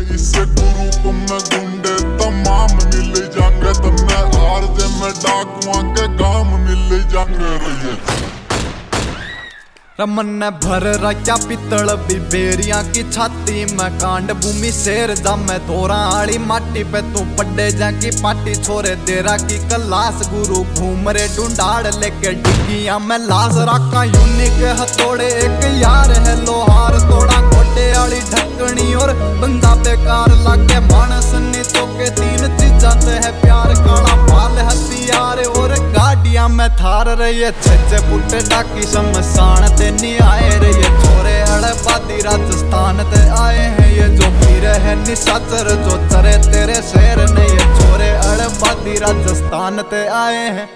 इस ग्रुप में गुंडे तमाम मिल जाएंगे, तन्ने आरजे में डाकुआ के काम मिल जाएंगे रही। रमन ने भर रखा पित्तल बिबेरिया की छाती में कांड भूमि शेर जामे तोरा आड़ी माटी पे तू पड्डे जाकी पाटी छोरे तेरा की कलास गुरु घूम रे ढूंढाड़ लेके डिग्गिया में लाश रखा यूनिक हथौड़े एक यार है लोहार तोड़ा गोटे आली ढकनी और बंदा बेकार लागे मानस नी तो के तीन चीजा ते है प्यार काला पाल हथियार और गाड़िया में थार रही छे फुट डाकी शमशान नहीं आए रे ये छोरे हड़बादी राजस्थान ते आए हैं ये जो पीर है निशाचर जो चरे तेरे शेर ने ये छोरे हड़बादी राजस्थान ते आए हैं।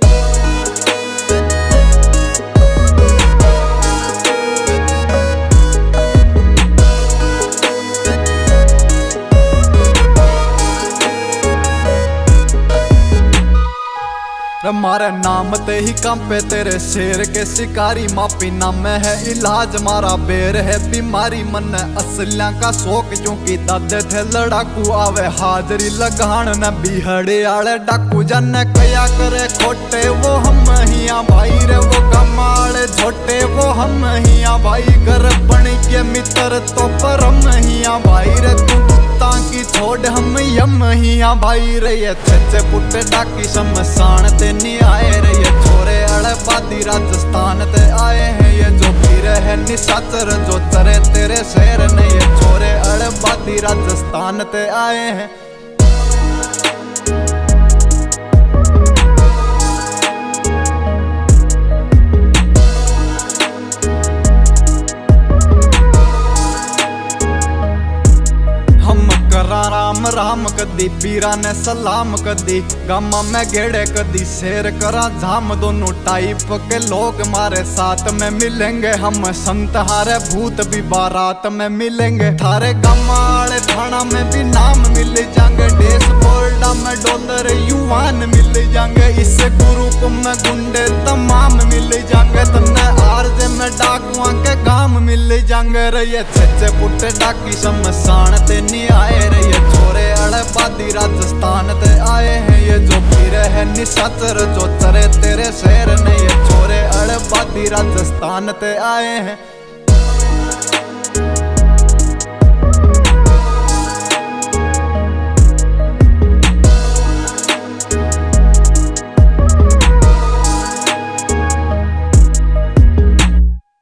मारे नाम ते ही कांपे तेरे शेर के शिकारी मापी नाम है इलाज मारा बेर है बीमारी मन असलियां का शौक क्योंकि दादे थे लड़ाकू आवे हाजरी लगान न बिहड़े आले डाकू जन कया करे खोटे वो हम हिया भाई रे वो कमाल झोटे वो हम हिया भाई घर बन के मित्र तो परम हिया भाई रे तू की छोड़ हम यम हिया भाई रे ये छे फुट डाकी शमशान ते नहीं आए रे ये छोरे हड़बादी राजस्थान ते आए हैं ये जो पीर है निशाचर जो चरे तेरे शेर ने ये छोरे हड़बादी राजस्थान ते आए हैं। राम राम कदी पीरा ने सलाम कदी गामा में गेड़े कदी शेर करा झाम दोनों टाइप के लोग मारे साथ में मिलेंगे हम संत हारे भूत भी बारात में मिलेंगे थारे गामाड़े थाना में भी नाम मिल जाएंगे डैशबोर्ड में डॉलर युवान मिल जाएंगे इस ग्रुप में गुंडे तमाम मिल जाएंगे तन्ने आरजे में डाकुआ के काम मिल जाएंगे रे ये छे फुट डाकी शमशान ते नहीं आए रे ये छोरे हड़बादी राजस्थान ते आए हैं ये जो पीर है निशाचर जो चरे तेरे शेर ने ये छोरे हड़बादी राजस्थान ते आए हैं।